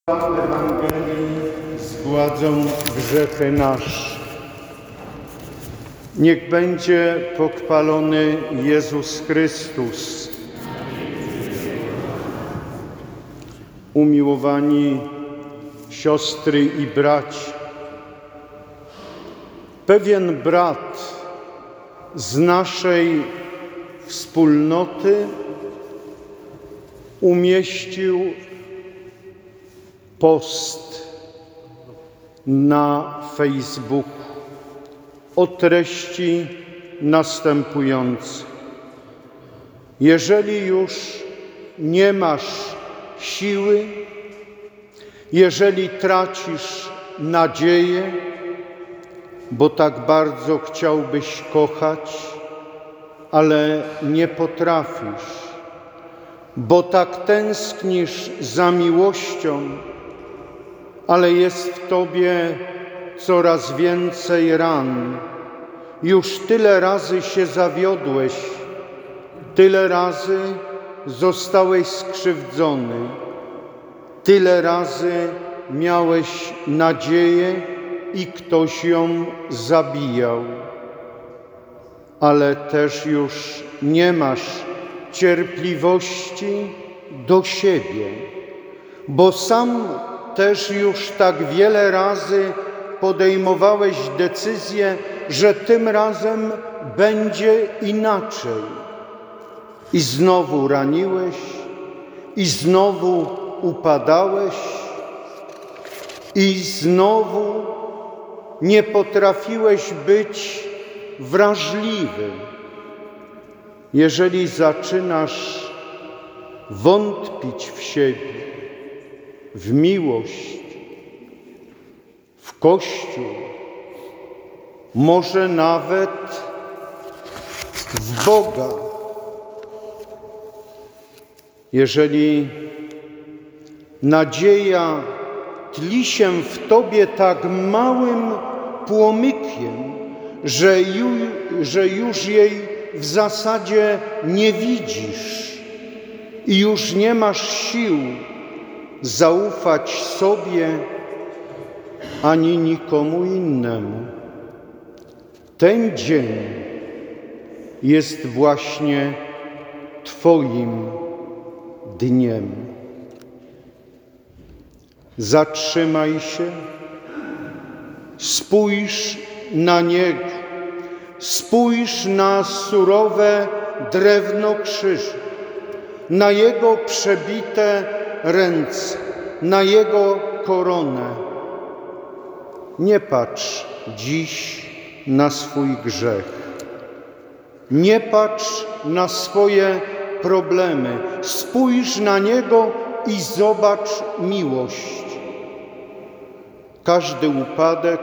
Ewangelii zgładzą grzechy nasze. Niech będzie pochwalony Jezus Chrystus. Umiłowani siostry i bracia, pewien brat z naszej wspólnoty umieścił post na Facebooku o treści następującej: jeżeli już nie masz siły, jeżeli tracisz nadzieję, bo tak bardzo chciałbyś kochać, ale nie potrafisz, bo tak tęsknisz za miłością, ale jest w tobie coraz więcej ran. Już tyle razy się zawiodłeś, tyle razy zostałeś skrzywdzony, tyle razy miałeś nadzieję i ktoś ją zabijał, ale też już nie masz cierpliwości do siebie, bo sam też już tak wiele razy podejmowałeś decyzję, że tym razem będzie inaczej. I znowu raniłeś, i znowu upadałeś, i znowu nie potrafiłeś być wrażliwy. Jeżeli zaczynasz wątpić w siebie, w miłość, w Kościół, może nawet w Boga, jeżeli nadzieja tli się w tobie tak małym płomykiem, że już jej w zasadzie nie widzisz i już nie masz sił zaufać sobie ani nikomu innemu. Ten dzień jest właśnie Twoim dniem. Zatrzymaj się, spójrz na Niego, spójrz na surowe drewno krzyża, na Jego przebite ręce, na Jego koronę. Nie patrz dziś na swój grzech. Nie patrz na swoje problemy. Spójrz na Niego i zobacz miłość. Każdy upadek,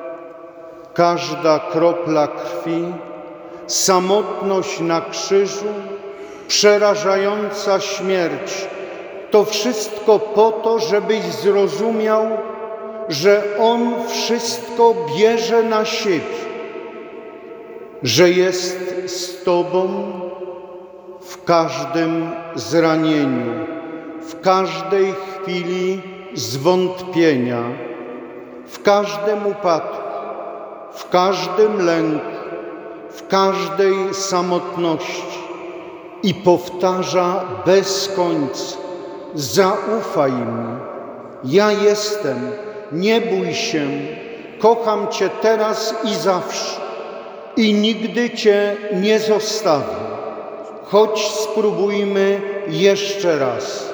każda kropla krwi, samotność na krzyżu, przerażająca śmierć, to wszystko po to, żebyś zrozumiał, że On wszystko bierze na siebie, że jest z Tobą w każdym zranieniu, w każdej chwili zwątpienia, w każdym upadku, w każdym lęku, w każdej samotności i powtarza bez końca: zaufaj mi, ja jestem, nie bój się, kocham Cię teraz i zawsze i nigdy Cię nie zostawię. Chodź, spróbujmy jeszcze raz.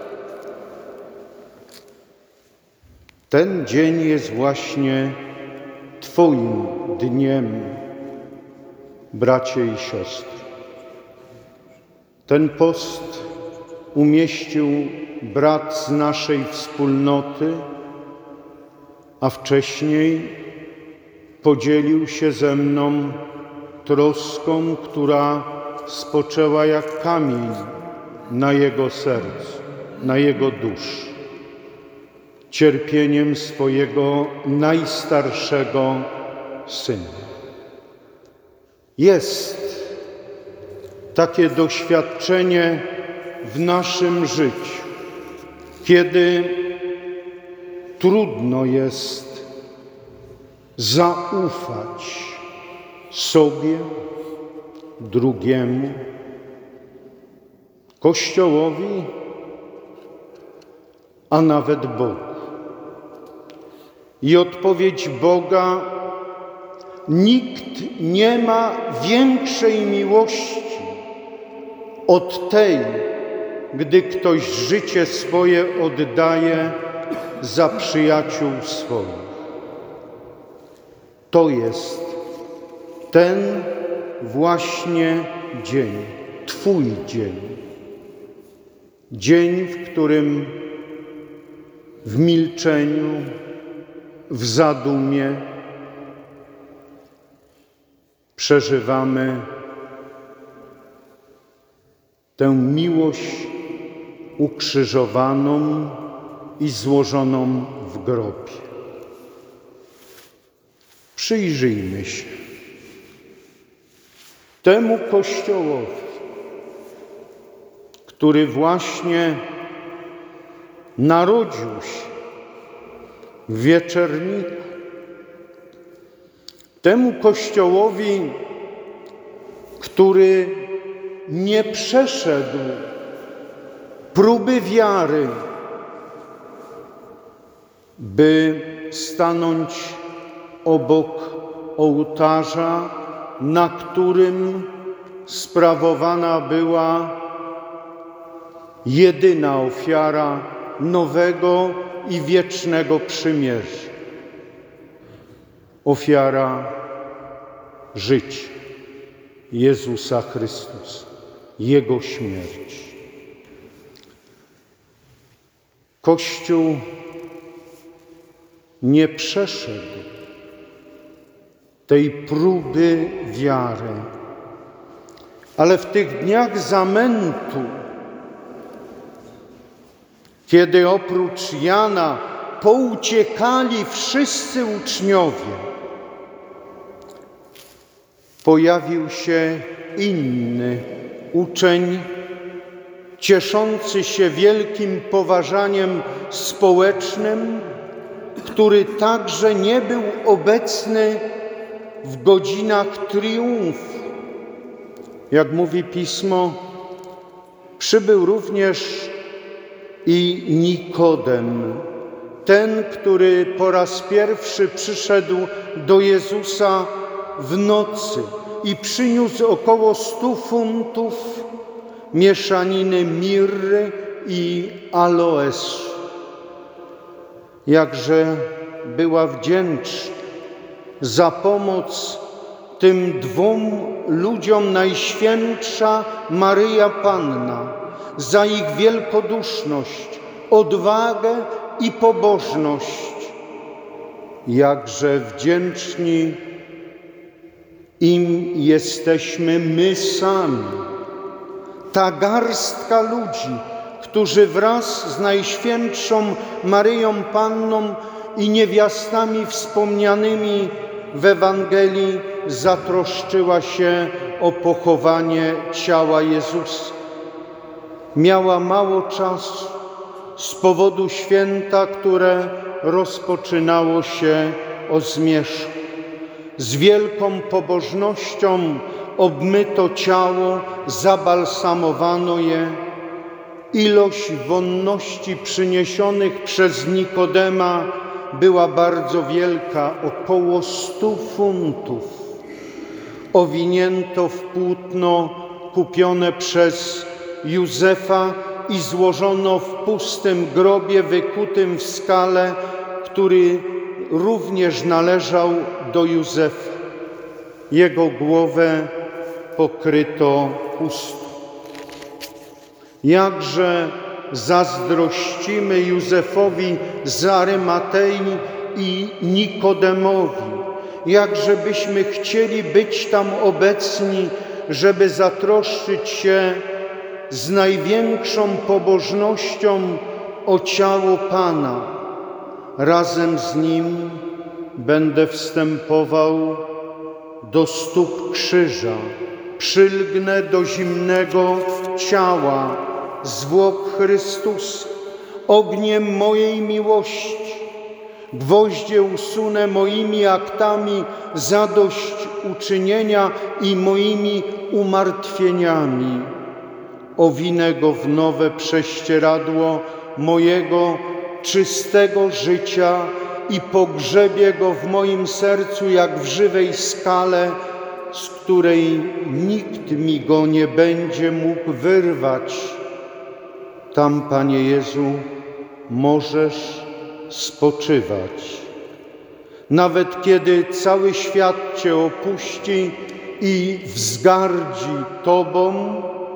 Ten dzień jest właśnie Twoim dniem, bracie i siostry. Ten post umieścił brat z naszej wspólnoty, a wcześniej podzielił się ze mną troską, która spoczęła jak kamień na jego sercu, na jego duszy, cierpieniem swojego najstarszego syna. Jest takie doświadczenie w naszym życiu, kiedy trudno jest zaufać sobie, drugiemu, Kościołowi, a nawet Bogu. I odpowiedź Boga: nikt nie ma większej miłości od tej, gdy ktoś życie swoje oddaje za przyjaciół swoich. To jest ten właśnie dzień, Twój dzień. Dzień, w którym w milczeniu, w zadumie przeżywamy tę miłość ukrzyżowaną i złożoną w grobie. Przyjrzyjmy się temu Kościołowi, który właśnie narodził się w Wieczerniku. Temu Kościołowi, który nie przeszedł próby wiary, by stanąć obok ołtarza, na którym sprawowana była jedyna ofiara nowego i wiecznego przymierza. Ofiara życia Jezusa Chrystusa, Jego śmierć. Kościół nie przeszedł tej próby wiary, ale w tych dniach zamętu, kiedy oprócz Jana pouciekali wszyscy uczniowie, pojawił się inny uczeń, cieszący się wielkim poważaniem społecznym, który także nie był obecny w godzinach triumfu. Jak mówi Pismo, przybył również i Nikodem, ten, który po raz pierwszy przyszedł do Jezusa w nocy i przyniósł około 100 funtów mieszaniny mirry i aloesu. Jakże była wdzięczna za pomoc tym 2 ludziom Najświętsza Maryja Panna, za ich wielkoduszność, odwagę i pobożność. Jakże wdzięczni im jesteśmy my sami. Ta garstka ludzi, którzy wraz z Najświętszą Maryją Panną i niewiastami wspomnianymi w Ewangelii zatroszczyła się o pochowanie ciała Jezusa. Miała mało czasu z powodu święta, które rozpoczynało się o zmierzchu. Z wielką pobożnością obmyto ciało, zabalsamowano je. Ilość wonności przyniesionych przez Nikodema była bardzo wielka, około 100 funtów. Owinięto w płótno kupione przez Józefa i złożono w pustym grobie wykutym w skale, który również należał do Józefa. Jego głowę pokryto chustą. Jakże zazdrościmy Józefowi z Arymatei i Nikodemowi, jakże byśmy chcieli być tam obecni, żeby zatroszczyć się z największą pobożnością o ciało Pana. Razem z Nim będę wstępował do stóp krzyża, przylgnę do zimnego ciała zwłok Chrystusa, ogniem mojej miłości Gwoździe usunę moimi aktami zadośćuczynienia i moimi umartwieniami. Owinę go w nowe prześcieradło mojego czystego życia i pogrzebię go w moim sercu jak w żywej skale, z której nikt mi go nie będzie mógł wyrwać. Tam, Panie Jezu, możesz spoczywać. Nawet kiedy cały świat Cię opuści i wzgardzi Tobą,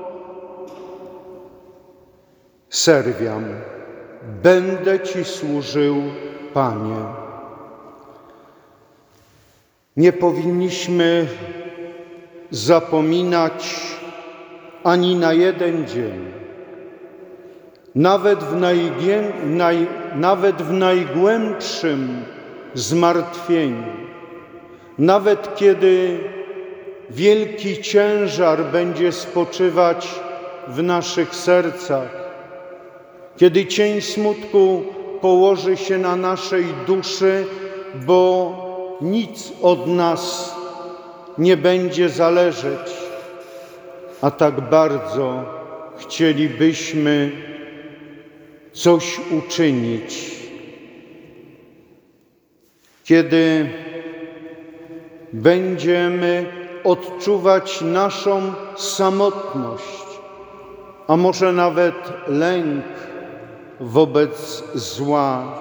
serwiam, będę Ci służył, Panie. Nie powinniśmy zapominać ani na jeden dzień, nawet w najgłębszym zmartwieniu, nawet kiedy wielki ciężar będzie spoczywać w naszych sercach, kiedy cień smutku położy się na naszej duszy, bo nic od nas nie będzie zależeć, a tak bardzo chcielibyśmy coś uczynić. Kiedy będziemy odczuwać naszą samotność, a może nawet lęk wobec zła,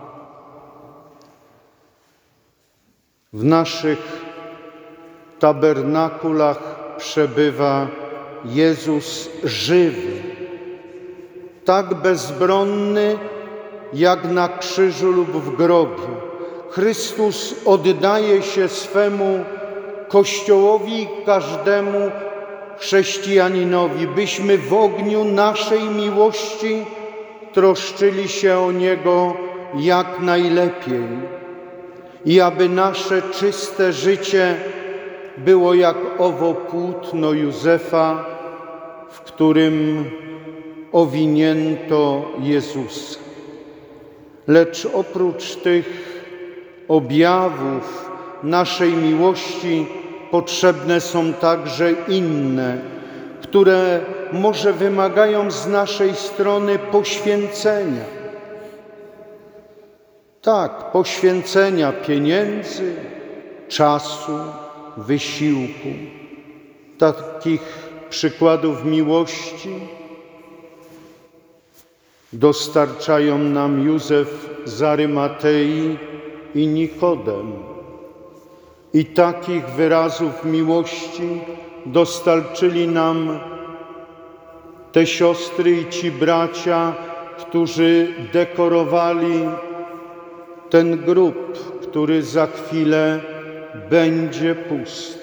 w naszych tabernakulach przebywa Jezus żywy, tak bezbronny jak na krzyżu lub w grobie. Chrystus oddaje się swemu Kościołowi i każdemu chrześcijaninowi, byśmy w ogniu naszej miłości troszczyli się o Niego jak najlepiej i aby nasze czyste życie było jak owo płótno Józefa, w którym owinięto Jezusa. Lecz oprócz tych objawów naszej miłości potrzebne są także inne, które może wymagają z naszej strony poświęcenia. Tak, poświęcenia pieniędzy, czasu, wysiłku. Takich przykładów miłości dostarczają nam Józef z Arymatei i Nikodem. I takich wyrazów miłości dostarczyli nam te siostry i ci bracia, którzy dekorowali ten grób, który za chwilę będzie pusty,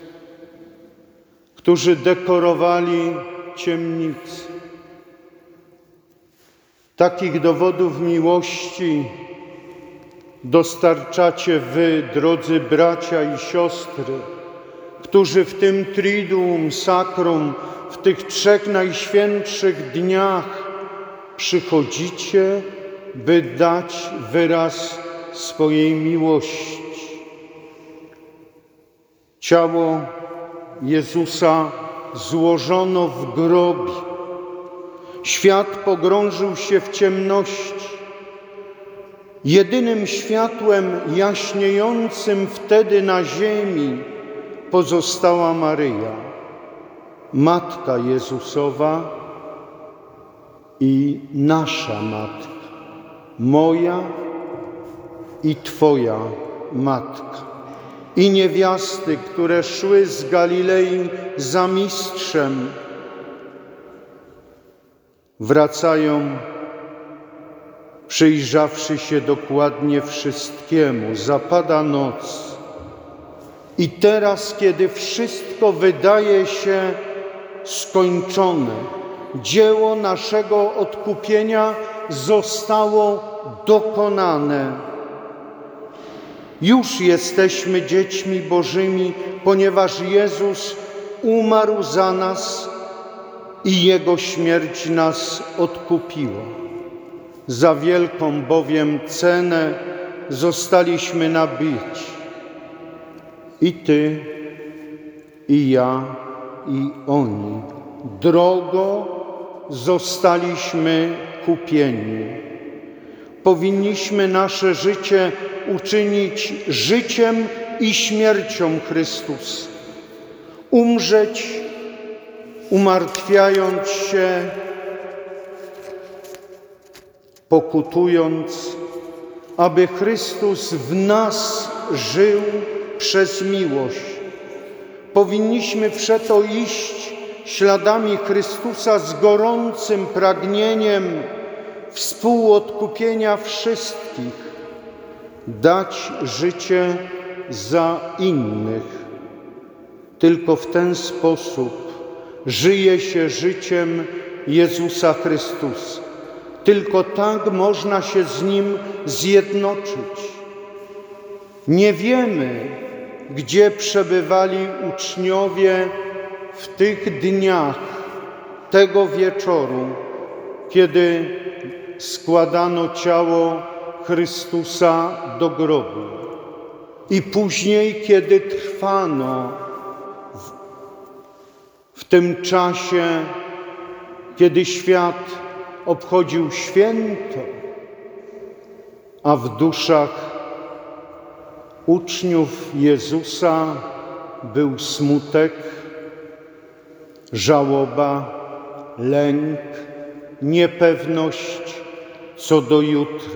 którzy dekorowali ciemnicę. Takich dowodów miłości dostarczacie wy, drodzy bracia i siostry, którzy w tym Triduum Sacrum, w tych 3 najświętszych dniach przychodzicie, by dać wyraz swojej miłości. Ciało Jezusa złożono w grobie. Świat pogrążył się w ciemności. Jedynym światłem jaśniejącym wtedy na ziemi pozostała Maryja, Matka Jezusowa i nasza Matka, moja i Twoja Matka. I niewiasty, które szły z Galilei za mistrzem, wracają, przyjrzawszy się dokładnie wszystkiemu. Zapada noc. I teraz, kiedy wszystko wydaje się skończone, dzieło naszego odkupienia zostało dokonane. Już jesteśmy dziećmi Bożymi, ponieważ Jezus umarł za nas i Jego śmierć nas odkupiła. Za wielką bowiem cenę zostaliśmy nabyci. I Ty, i ja, i oni. Drogo zostaliśmy kupieni. Powinniśmy nasze życie uczynić życiem i śmiercią Chrystusa. Umrzeć, umartwiając się, pokutując, aby Chrystus w nas żył przez miłość. Powinniśmy przeto iść śladami Chrystusa z gorącym pragnieniem współodkupienia wszystkich, dać życie za innych. Tylko w ten sposób żyje się życiem Jezusa Chrystusa. Tylko tak można się z Nim zjednoczyć. Nie wiemy, gdzie przebywali uczniowie w tych dniach, tego wieczoru, kiedy składano ciało Chrystusa do grobu. I później, kiedy trwano w tym czasie, kiedy świat obchodził święto, a w duszach uczniów Jezusa był smutek, żałoba, lęk, niepewność co do jutra.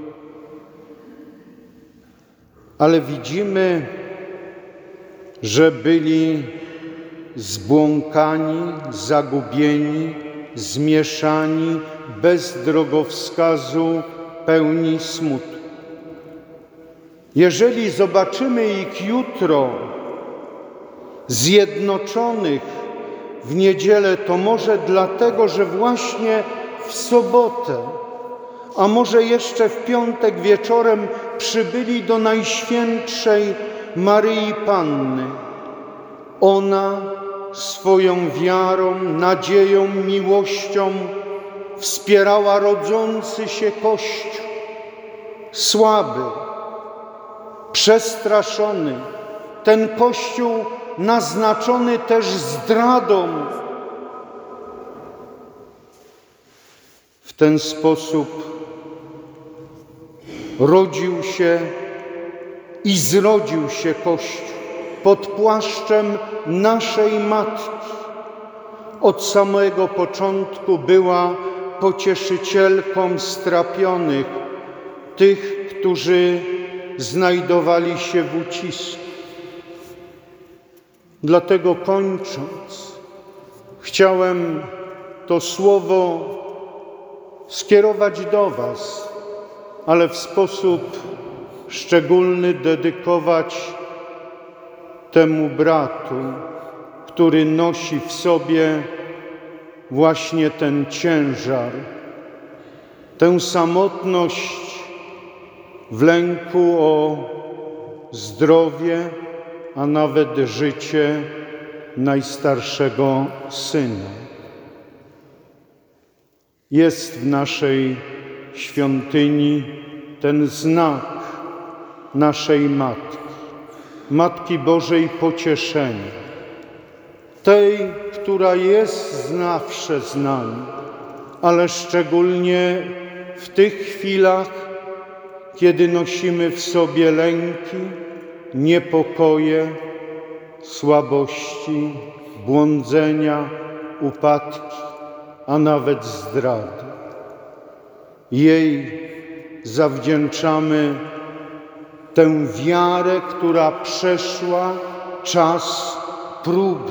Ale widzimy, że byli zbłąkani, zagubieni, zmieszani, bez drogowskazu, pełni smutku. Jeżeli zobaczymy ich jutro zjednoczonych w niedzielę, to może dlatego, że właśnie w sobotę, a może jeszcze w piątek wieczorem przybyli do Najświętszej Maryi Panny. Ona swoją wiarą, nadzieją, miłością wspierała rodzący się Kościół, słaby, przestraszony, ten Kościół naznaczony też zdradą. W ten sposób rodził się i zrodził się Kościół pod płaszczem naszej Matki. Od samego początku była pocieszycielką strapionych, tych, którzy znajdowali się w ucisku. Dlatego kończąc, chciałem to słowo skierować do Was, ale w sposób szczególny dedykować temu bratu, który nosi w sobie właśnie ten ciężar, tę samotność w lęku o zdrowie, a nawet życie najstarszego syna. Jest w naszej świątyni ten znak naszej Matki, Matki Bożej Pocieszenia, tej, która jest zawsze z nami, ale szczególnie w tych chwilach, kiedy nosimy w sobie lęki, niepokoje, słabości, błądzenia, upadki, a nawet zdrady. Jej zawdzięczamy tę wiarę, która przeszła czas próby.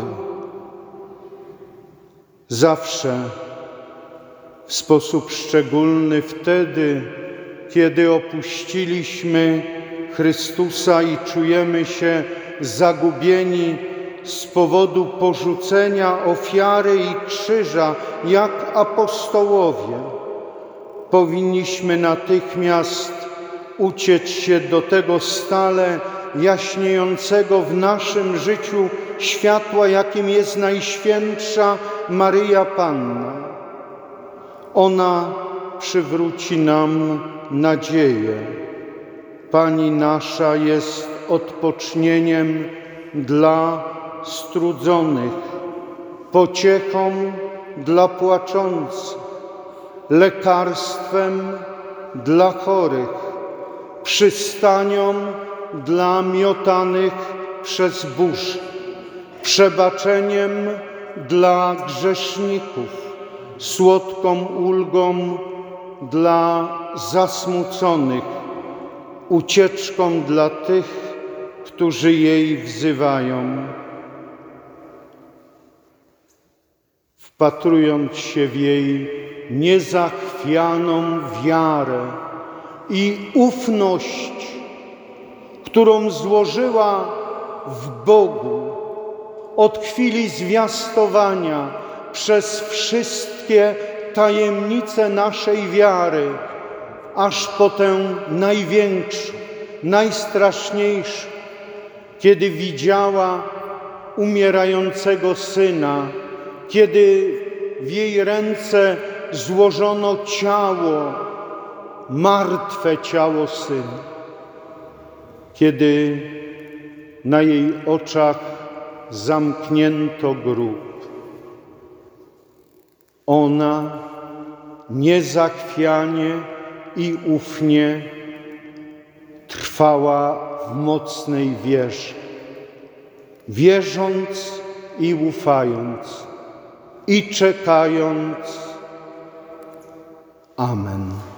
Zawsze w sposób szczególny wtedy, kiedy opuściliśmy Chrystusa i czujemy się zagubieni z powodu porzucenia ofiary i krzyża, jak apostołowie, powinniśmy natychmiast uciec się do tego stale jaśniejącego w naszym życiu światła, jakim jest Najświętsza Maryja Panna. Ona przywróci nam nadzieję. Pani nasza jest odpocznieniem dla strudzonych, pociechą dla płaczących, lekarstwem dla chorych, przystanią dla miotanych przez burz, przebaczeniem dla grzeszników, słodką ulgą dla zasmuconych, ucieczką dla tych, którzy jej wzywają. Wpatrując się w jej niezachwianą wiarę i ufność, którą złożyła w Bogu od chwili zwiastowania przez wszystkie tajemnice naszej wiary, aż po tę największą, najstraszniejszą, kiedy widziała umierającego Syna, kiedy w jej ręce złożono ciało, martwe ciało Syna, kiedy na jej oczach zamknięto grób. Ona niezachwianie i ufnie trwała w mocnej wierze, wierząc i ufając, i czekając. Amen.